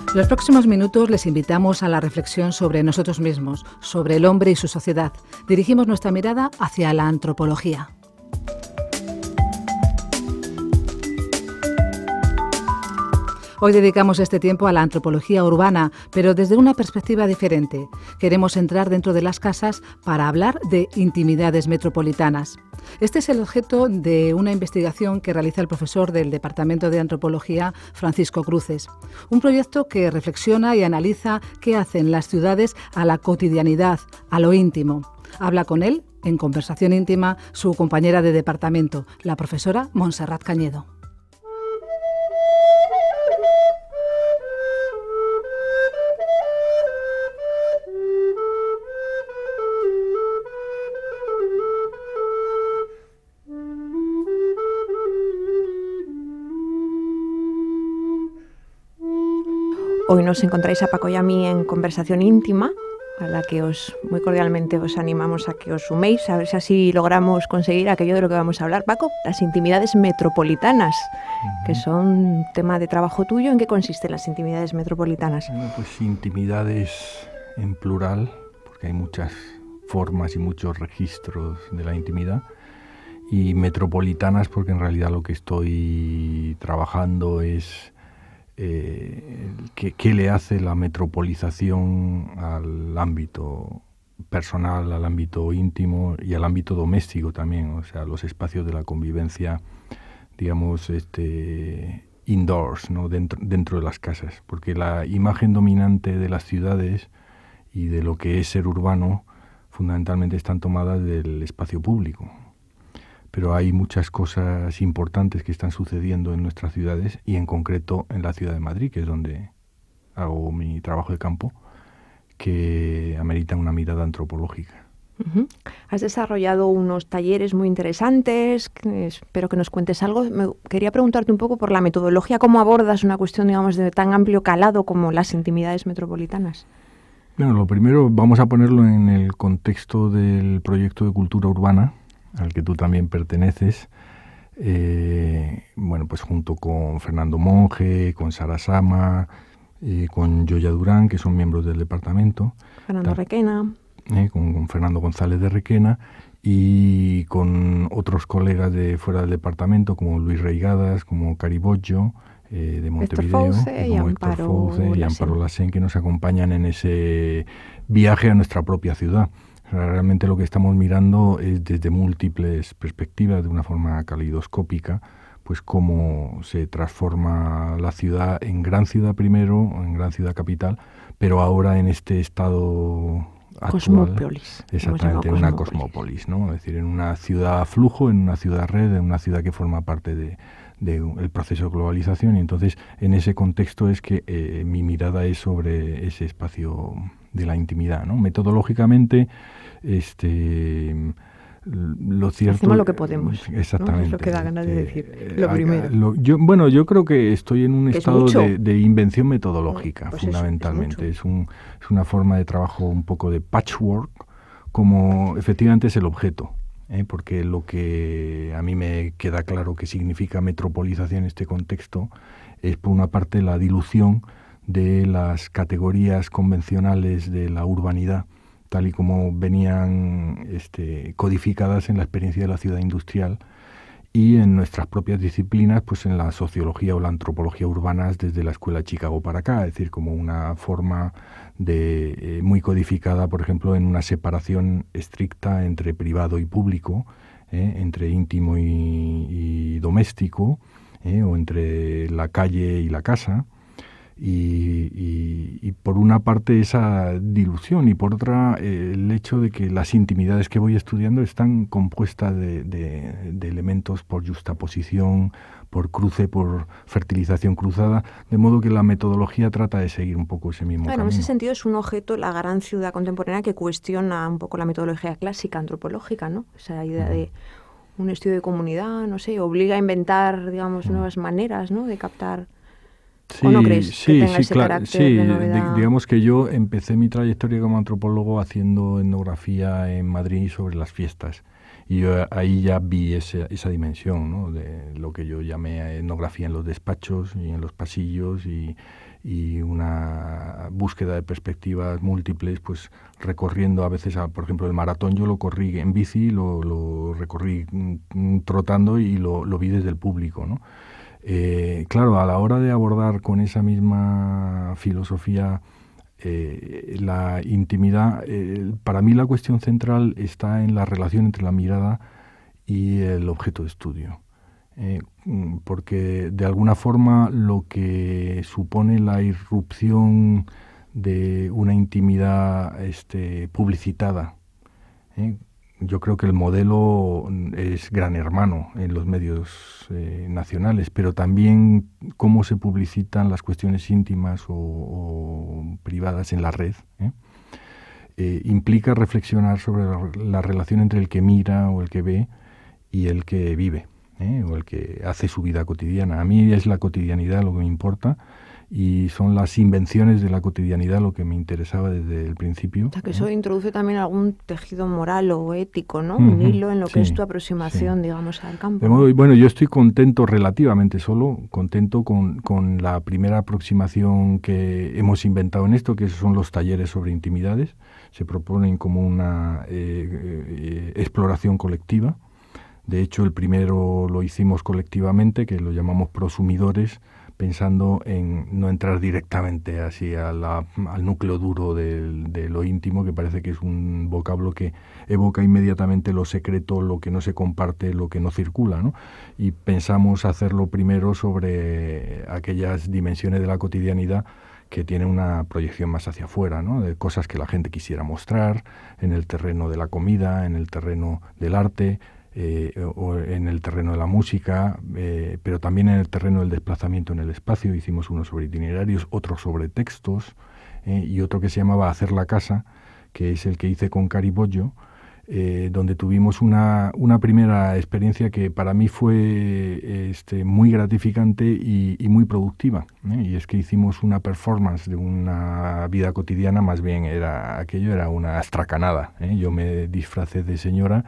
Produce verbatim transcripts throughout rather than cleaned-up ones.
Los próximos minutos les invitamos a la reflexión sobre nosotros mismos, sobre el hombre y su sociedad. Dirigimos nuestra mirada hacia la antropología. Hoy dedicamos este tiempo a la antropología urbana, pero desde una perspectiva diferente. Queremos entrar dentro de las casas para hablar de intimidades metropolitanas. Este es el objeto de una investigación que realiza el profesor del Departamento de Antropología, Francisco Cruces. Un proyecto que reflexiona y analiza qué hacen las ciudades a la cotidianidad, a lo íntimo. Habla con él, en conversación íntima, su compañera de departamento, la profesora Montserrat Cañedo. Hoy nos encontráis a Paco y a mí en conversación íntima, a la que os muy cordialmente os animamos a que os suméis, a ver si así logramos conseguir aquello de lo que vamos a hablar. Paco, las intimidades metropolitanas, uh-huh. que son un tema de trabajo tuyo. ¿En qué consisten las intimidades metropolitanas? Bueno, pues intimidades en plural, porque hay muchas formas y muchos registros de la intimidad, y metropolitanas porque en realidad lo que estoy trabajando es Eh, ¿qué, qué le hace la metropolización al ámbito personal, al ámbito íntimo y al ámbito doméstico también, o sea, los espacios de la convivencia, digamos, este, indoors, ¿no? dentro, dentro de las casas, porque la imagen dominante de las ciudades y de lo que es ser urbano fundamentalmente están tomadas del espacio público. Pero hay muchas cosas importantes que están sucediendo en nuestras ciudades y en concreto en la ciudad de Madrid, que es donde hago mi trabajo de campo, que ameritan una mirada antropológica. Uh-huh. Has desarrollado unos talleres muy interesantes, que espero que nos cuentes algo. Me quería preguntarte un poco por la metodología, ¿cómo abordas una cuestión, digamos, de tan amplio calado como las intimidades metropolitanas? Bueno, lo primero vamos a ponerlo en el contexto del proyecto de cultura urbana, al que tú también perteneces, eh, bueno, pues junto con Fernando Monge, con Sara Sama, eh, con Yoya Durán, que son miembros del departamento. Fernando Ta- Requena. Eh, con, con Fernando González de Requena y con otros colegas de fuera del departamento, como Luis Reigadas, como Caribollo, eh, de Montevideo, Fauce, y como Héctor Fauce y Amparo Lassen, que nos acompañan en ese viaje a nuestra propia ciudad. Realmente lo que estamos mirando es desde múltiples perspectivas, de una forma caleidoscópica, pues cómo se transforma la ciudad en gran ciudad primero, en gran ciudad capital, pero ahora en este estado actual. Cosmópolis. Exactamente, en una cosmópolis, ¿no? Es decir, en una ciudad a flujo, en una ciudad red, en una ciudad que forma parte de, de el proceso de globalización. Y entonces, en ese contexto es que eh, mi mirada es sobre ese espacio de la intimidad, ¿no? Metodológicamente, este, lo cierto... Hacemos lo que podemos. Exactamente. ¿No? Es lo que da ganas de decir, eh, lo primero. Lo, yo, bueno, yo creo que estoy en un estado de, de invención metodológica, pues fundamentalmente. Es, es, un, es una forma de trabajo un poco de patchwork, como efectivamente es el objeto. ¿eh? Porque lo que a mí me queda claro que significa metropolización en este contexto es, por una parte, la dilución de las categorías convencionales de la urbanidad, tal y como venían este, codificadas en la experiencia de la ciudad industrial y en nuestras propias disciplinas, pues en la sociología o la antropología urbanas desde la Escuela de Chicago para acá, es decir, como una forma de eh, muy codificada, por ejemplo, en una separación estricta entre privado y público, eh, entre íntimo y, y doméstico, eh, o entre la calle y la casa. Y, y, y por una parte esa dilución y por otra eh, el hecho de que las intimidades que voy estudiando están compuestas de, de, de elementos por justaposición, por cruce, por fertilización cruzada, de modo que la metodología trata de seguir un poco ese mismo bueno, camino. En ese sentido es un objeto, la gran ciudad contemporánea, que cuestiona un poco la metodología clásica antropológica, ¿no? Esa idea uh-huh. de un estudio de comunidad, no sé, obliga a inventar, digamos, uh-huh. nuevas maneras, ¿no?, de captar. Sí, ¿O no crees sí, que tenga sí, ese claro, carácter sí, de novedad? De, digamos que yo empecé mi trayectoria como antropólogo haciendo etnografía en Madrid sobre las fiestas. Y yo ahí ya vi ese, esa dimensión, ¿no? De lo que yo llamé etnografía en los despachos y en los pasillos y, y una búsqueda de perspectivas múltiples, pues recorriendo a veces, a, por ejemplo, el maratón yo lo corrí en bici, lo, lo recorrí mm, trotando y lo, lo vi desde el público, ¿no? Eh, claro, a la hora de abordar con esa misma filosofía eh, la intimidad, eh, para mí la cuestión central está en la relación entre la mirada y el objeto de estudio. Eh, porque de alguna forma lo que supone la irrupción de una intimidad este, publicitada, ¿eh? Yo creo que el modelo es Gran Hermano en los medios eh, nacionales, pero también cómo se publicitan las cuestiones íntimas o, o privadas en la red, ¿eh? Eh, implica reflexionar sobre la, la relación entre el que mira o el que ve y el que vive, ¿eh? O el que hace su vida cotidiana. A mí es la cotidianidad lo que me importa y son las invenciones de la cotidianidad lo que me interesaba desde el principio. O sea, que ¿eh? eso introduce también algún tejido moral o ético, ¿no? Uh-huh. Un hilo en lo Sí, que es tu aproximación, sí. digamos, al campo. De modo, bueno, yo estoy contento, relativamente solo, contento con, con la primera aproximación que hemos inventado en esto, que son los talleres sobre intimidades. Se proponen como una eh, eh, exploración colectiva. De hecho, el primero lo hicimos colectivamente, que lo llamamos prosumidores, pensando en no entrar directamente así a la, al núcleo duro del, de lo íntimo, que parece que es un vocablo que evoca inmediatamente lo secreto, lo que no se comparte, lo que no circula, ¿no? Y pensamos hacerlo primero sobre aquellas dimensiones de la cotidianidad que tienen una proyección más hacia afuera, ¿no? De cosas que la gente quisiera mostrar en el terreno de la comida, en el terreno del arte, Eh, o en el terreno de la música, eh, pero también en el terreno del desplazamiento en el espacio. Hicimos uno sobre itinerarios, otro sobre textos, eh, y otro que se llamaba Hacer la casa, que es el que hice con Cari Bollo, eh, donde tuvimos una, una primera experiencia que para mí fue este, muy gratificante y, y muy productiva, ¿eh? Y es que hicimos una performance de una vida cotidiana, más bien era aquello era una astracanada, ¿eh? Yo me disfracé de señora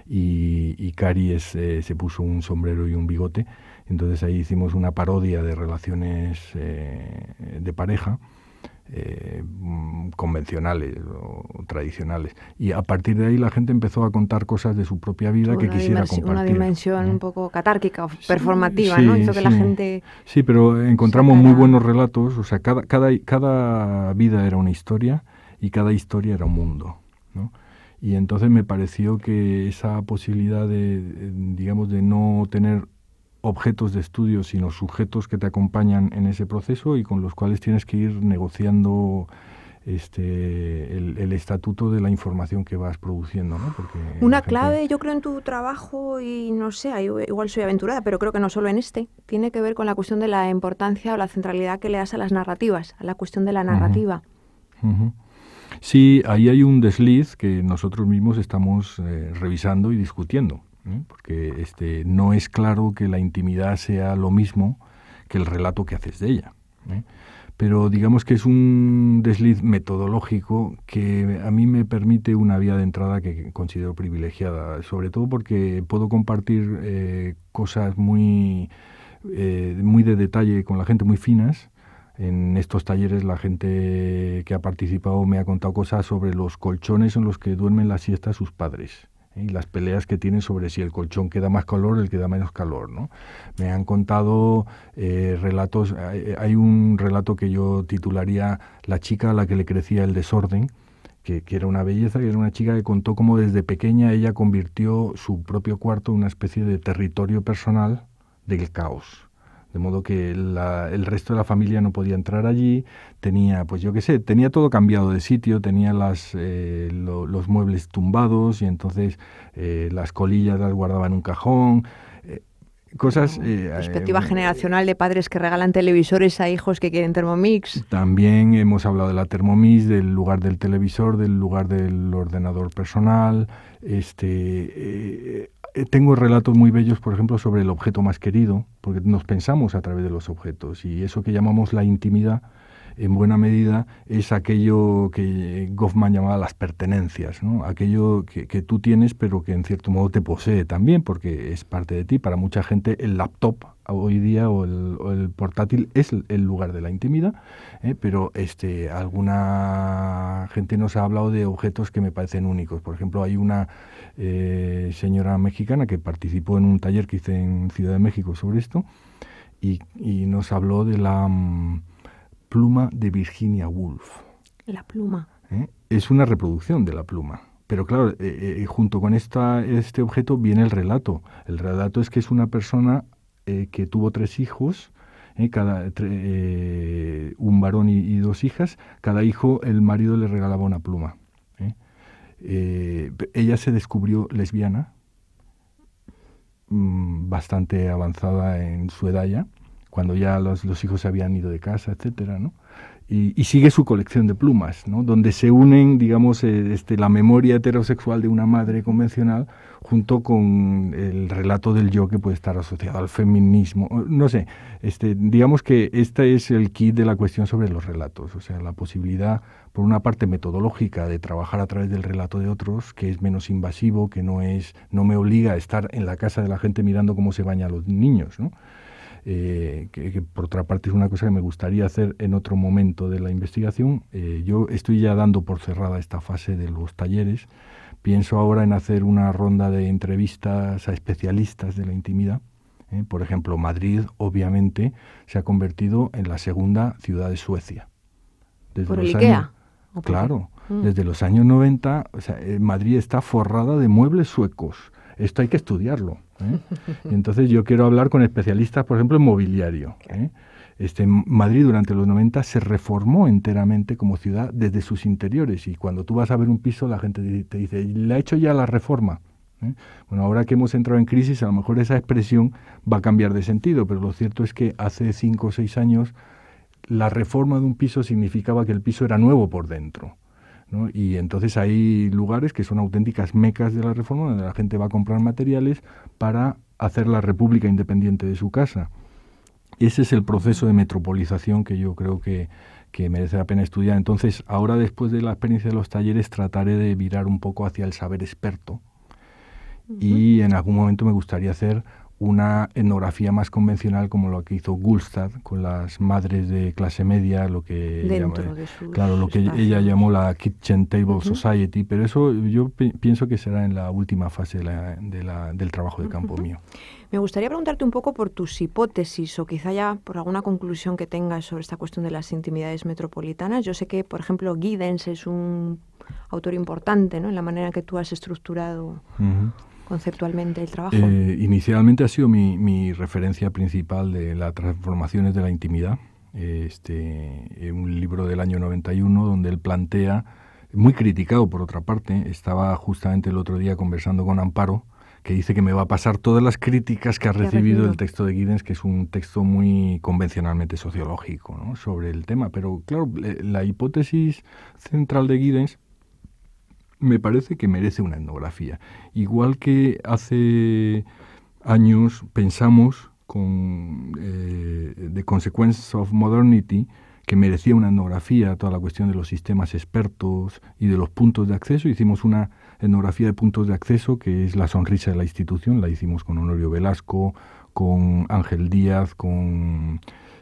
y, y Cari es, eh, se puso un sombrero y un bigote. Entonces ahí hicimos una parodia de relaciones eh, de pareja eh, convencionales o tradicionales. Y a partir de ahí la gente empezó a contar cosas de su propia vida una que quisiera dimensión, compartir. Una dimensión ¿eh? un poco catárquica o performativa, sí, ¿no? Hizo que sí. la gente... Sí, pero encontramos sacara... muy buenos relatos. O sea, cada, cada, cada vida era una historia y cada historia era un mundo, ¿no? Y entonces me pareció que esa posibilidad de, digamos, de no tener objetos de estudio, sino sujetos que te acompañan en ese proceso y con los cuales tienes que ir negociando este el, el estatuto de la información que vas produciendo, ¿no? Porque una gente... clave, yo creo, en tu trabajo, y no sé, igual soy aventurada, pero creo que no solo en este, tiene que ver con la cuestión de la importancia o la centralidad que le das a las narrativas, a la cuestión de la narrativa. Uh-huh. Uh-huh. Sí, ahí hay un desliz que nosotros mismos estamos eh, revisando y discutiendo, ¿eh? Porque este, no es claro que la intimidad sea lo mismo que el relato que haces de ella, ¿eh? Pero digamos que es un desliz metodológico que a mí me permite una vía de entrada que considero privilegiada, sobre todo porque puedo compartir eh, cosas muy, eh, muy de detalle con la gente, muy finas. En estos talleres la gente que ha participado me ha contado cosas sobre los colchones en los que duermen la siesta sus padres, ¿eh? Y las peleas que tienen sobre si el colchón queda más calor o el que da menos calor, ¿no? Me han contado eh, relatos, hay, hay un relato que yo titularía La chica a la que le crecía el desorden, que, que era una belleza, que era una chica que contó cómo desde pequeña ella convirtió su propio cuarto en una especie de territorio personal del caos. De modo que la, el resto de la familia no podía entrar allí, tenía, pues yo qué sé, tenía todo cambiado de sitio, tenía las, eh, lo, los muebles tumbados y entonces eh, las colillas las guardaba en un cajón, eh, cosas... Eh, Perspectiva eh, generacional de padres que regalan televisores a hijos que quieren Thermomix. También hemos hablado de la Thermomix, del lugar del televisor, del lugar del ordenador personal, este... Eh, Tengo relatos muy bellos, por ejemplo, sobre el objeto más querido, porque nos pensamos a través de los objetos, y eso que llamamos la intimidad en buena medida es aquello que Goffman llamaba las pertenencias, ¿no? Aquello que, que tú tienes pero que en cierto modo te posee también porque es parte de ti. Para mucha gente el laptop hoy día o el, o el portátil es el lugar de la intimidad, ¿eh? Pero este, alguna gente nos ha hablado de objetos que me parecen únicos. Por ejemplo, hay una eh, señora mexicana que participó en un taller que hice en Ciudad de México sobre esto y, y nos habló de la um, pluma de Virginia Woolf. La pluma. ¿Eh? Es una reproducción de la pluma. Pero claro, eh, eh, junto con esta, este objeto viene el relato. El relato es que es una persona eh, que tuvo tres hijos, eh, cada, tre, eh, un varón y, y dos hijas. Cada hijo, el marido le regalaba una pluma. ¿eh? Eh, ella se descubrió lesbiana, mmm, bastante avanzada en su edad ya, cuando ya los, los hijos se habían ido de casa, etcétera, ¿no? Y, y sigue su colección de plumas, ¿no? Donde se unen, digamos, eh, este, la memoria heterosexual de una madre convencional junto con el relato del yo que puede estar asociado al feminismo. No sé, este, digamos que este es el kit de la cuestión sobre los relatos, o sea, la posibilidad, por una parte metodológica, de trabajar a través del relato de otros, que es menos invasivo, que no es, no me obliga a estar en la casa de la gente mirando cómo se bañan los niños, ¿no? Eh, que, que por otra parte es una cosa que me gustaría hacer en otro momento de la investigación. Eh, yo estoy ya dando por cerrada esta fase de los talleres. Pienso ahora en hacer una ronda de entrevistas a especialistas de la intimidad. Eh, por ejemplo, Madrid, obviamente, se ha convertido en la segunda ciudad de Suecia. Desde ¿Por el IKEA? Años, claro, mm. desde los años noventa, o sea, eh, Madrid está forrada de muebles suecos. Esto hay que estudiarlo. ¿eh? Y entonces yo quiero hablar con especialistas, por ejemplo, en mobiliario. ¿eh? Este, Madrid durante los noventa se reformó enteramente como ciudad desde sus interiores y cuando tú vas a ver un piso la gente te dice, ¿le ha hecho ya la reforma? ¿eh? Bueno, ahora que hemos entrado en crisis a lo mejor esa expresión va a cambiar de sentido, pero lo cierto es que hace cinco o seis años la reforma de un piso significaba que el piso era nuevo por dentro. ¿no? Y entonces hay lugares que son auténticas mecas de la reforma donde la gente va a comprar materiales para hacer la república independiente de su casa. Ese es el proceso de metropolización que yo creo que, que merece la pena estudiar. Entonces, ahora después de la experiencia de los talleres trataré de virar un poco hacia el saber experto uh-huh. y en algún momento me gustaría hacer una etnografía más convencional como lo que hizo Gulstad con las madres de clase media, lo que Dentro llama, de sus claro, lo que espacios. ella llamó la Kitchen Table uh-huh. Society, pero eso yo pe- pienso que será en la última fase de la, de la, del trabajo de campo uh-huh. mío. Me gustaría preguntarte un poco por tus hipótesis o quizá ya por alguna conclusión que tengas sobre esta cuestión de las intimidades metropolitanas. Yo sé que, por ejemplo, Giddens es un autor importante, ¿no? En la manera que tú has estructurado uh-huh. conceptualmente el trabajo. Eh, inicialmente ha sido mi, mi referencia principal de las transformaciones de la intimidad. Este, un libro del año noventa y uno donde él plantea, muy criticado por otra parte, estaba justamente el otro día conversando con Amparo, que dice que me va a pasar todas las críticas que ha recibido el texto de Giddens, que es un texto muy convencionalmente sociológico, ¿no? sobre el tema. Pero claro, la hipótesis central de Giddens me parece que merece una etnografía. Igual que hace años pensamos con eh, The Consequences of Modernity, que merecía una etnografía, toda la cuestión de los sistemas expertos y de los puntos de acceso. Hicimos una etnografía de puntos de acceso, que es la sonrisa de la institución, la hicimos con Honorio Velasco, con Ángel Díaz, con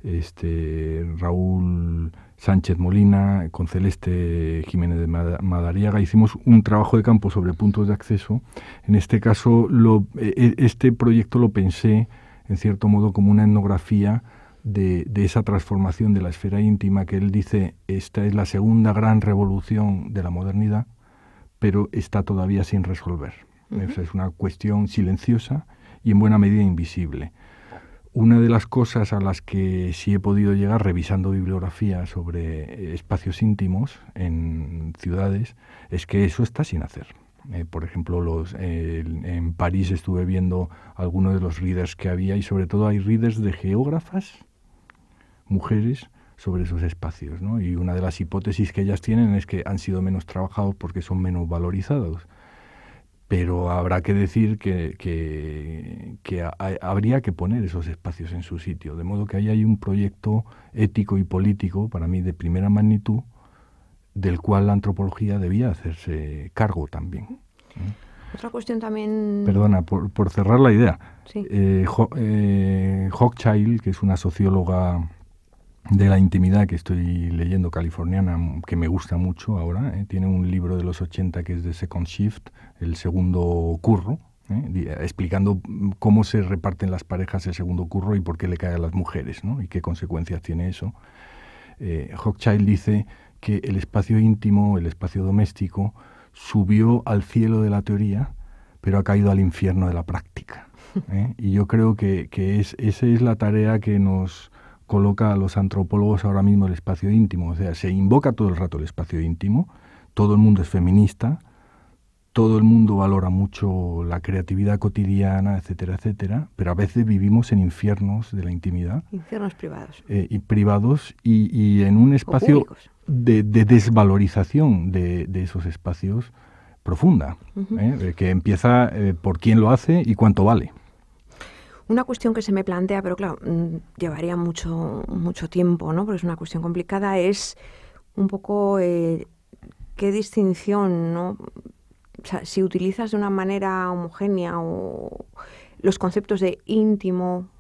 este Raúl Sánchez Molina, con Celeste Jiménez de Madariaga. Hicimos un trabajo de campo sobre puntos de acceso. En este caso, lo, este proyecto lo pensé, en cierto modo, como una etnografía de, de esa transformación de la esfera íntima, que él dice, esta es la segunda gran revolución de la modernidad, pero está todavía sin resolver. Uh-huh. O sea, es una cuestión silenciosa y en buena medida invisible. Una de las cosas a las que sí he podido llegar revisando bibliografía sobre espacios íntimos en ciudades es que eso está sin hacer. Eh, por ejemplo, los, eh, en París estuve viendo algunos de los readers que había y sobre todo hay readers de geógrafas, mujeres, sobre esos espacios, ¿no? Y una de las hipótesis que ellas tienen es que han sido menos trabajados porque son menos valorizados. pero habrá que decir que, que, que ha, habría que poner esos espacios en su sitio, de modo que ahí hay un proyecto ético y político, para mí de primera magnitud, del cual la antropología debía hacerse cargo también. ¿eh? Otra cuestión también... Perdona, por, por cerrar la idea. Sí. Eh, Ho, eh, Hochschild, que es una socióloga de la intimidad que estoy leyendo, californiana, que me gusta mucho ahora, ¿eh? Tiene un libro de los ochenta que es de Second Shift, el segundo curro, ¿eh? explicando cómo se reparten las parejas el segundo curro y por qué le cae a las mujeres, ¿no? Y qué consecuencias tiene eso. Eh, Hochschild dice que el espacio íntimo, el espacio doméstico, subió al cielo de la teoría, pero ha caído al infierno de la práctica. ¿eh? Y yo creo que, que es, esa es la tarea que nos coloca a los antropólogos ahora mismo, el espacio íntimo. O sea, se invoca todo el rato el espacio íntimo, todo el mundo es feminista, todo el mundo valora mucho la creatividad cotidiana, etcétera, etcétera, pero a veces vivimos en infiernos de la intimidad. Infiernos privados. Eh, y privados y, y en un espacio de, de desvalorización de, de esos espacios profunda, uh-huh. ¿eh? que empieza eh, por quién lo hace y cuánto vale. Una cuestión que se me plantea, pero claro, llevaría mucho, mucho tiempo, ¿no? Porque es una cuestión complicada, es un poco eh, qué distinción, ¿no? O sea, si utilizas de una manera homogénea o los conceptos de íntimo,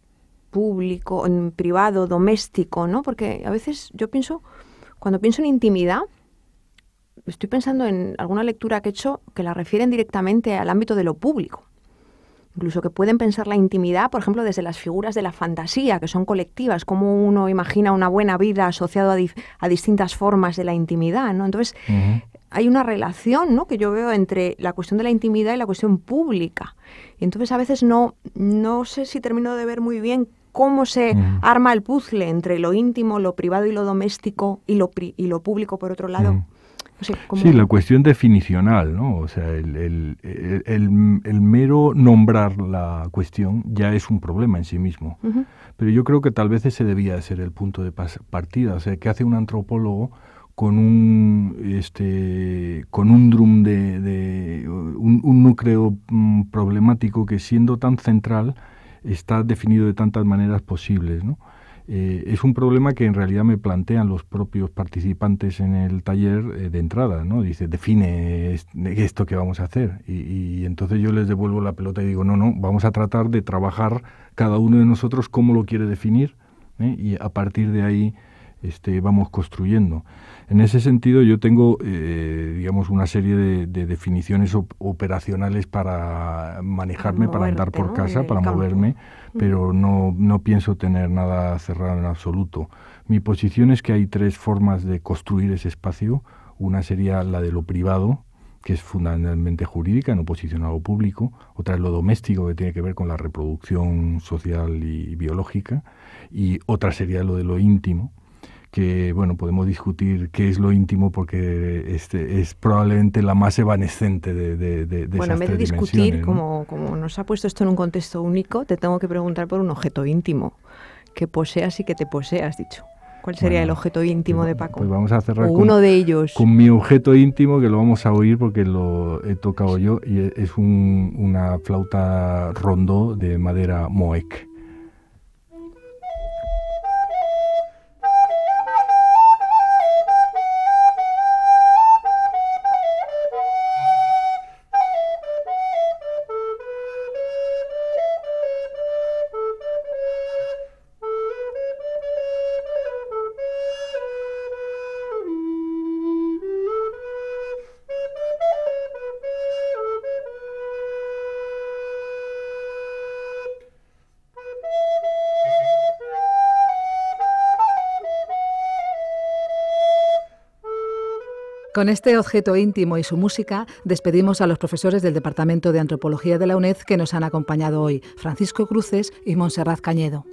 público, en privado, doméstico, ¿no? Porque a veces yo pienso, cuando pienso en intimidad, estoy pensando en alguna lectura que he hecho que la refieren directamente al ámbito de lo público. Incluso que pueden pensar la intimidad, por ejemplo, desde las figuras de la fantasía, que son colectivas, cómo uno imagina una buena vida asociado a, di- a distintas formas de la intimidad, ¿no? Entonces, uh-huh. hay una relación, ¿no?, que yo veo entre la cuestión de la intimidad y la cuestión pública. Y entonces a veces no, no sé si termino de ver muy bien cómo se uh-huh. arma el puzzle entre lo íntimo, lo privado y lo doméstico y lo, pri- y lo público, por otro lado. Uh-huh. No sé, ¿cómo? Sí, la cuestión definicional, ¿no? O sea, el, el, el, el, el mero nombrar la cuestión ya es un problema en sí mismo. Uh-huh. Pero yo creo que tal vez ese debía ser el punto de partida. O sea, ¿qué hace un antropólogo con un este con un drum de, de un, un núcleo um, problemático que, siendo tan central, está definido de tantas maneras posibles, ¿no? Eh, es un problema que en realidad me plantean los propios participantes en el taller eh, de entrada, ¿no? Dice, define esto que vamos a hacer. Y, y entonces yo les devuelvo la pelota y digo, no, no, vamos a tratar de trabajar cada uno de nosotros cómo lo quiere definir, ¿eh? Y a partir de ahí este, vamos construyendo. En ese sentido yo tengo, eh, digamos, una serie de, de definiciones op- operacionales para manejarme, para, moverte, para andar por ¿no? casa, para campo. moverme, pero no, no pienso tener nada cerrado en absoluto. Mi posición es que hay tres formas de construir ese espacio. Una sería la de lo privado, que es fundamentalmente jurídica, en oposición a lo público. Otra es lo doméstico, que tiene que ver con la reproducción social y biológica. Y otra sería lo de lo íntimo, que, bueno, podemos discutir qué es lo íntimo, porque este es probablemente la más evanescente de, de, de, de bueno, esas en vez de discutir, ¿no? como, como nos ha puesto esto en un contexto único, te tengo que preguntar por un objeto íntimo, que poseas y que te poseas, dicho. ¿Cuál sería bueno, el objeto íntimo pues, de Paco? Pues vamos a cerrar o con, uno de ellos. con mi objeto íntimo, que lo vamos a oír porque lo he tocado yo, y es un, una flauta rondó de madera moek. Con este objeto íntimo y su música despedimos a los profesores del Departamento de Antropología de la UNED que nos han acompañado hoy, Francisco Cruces y Montserrat Cañedo.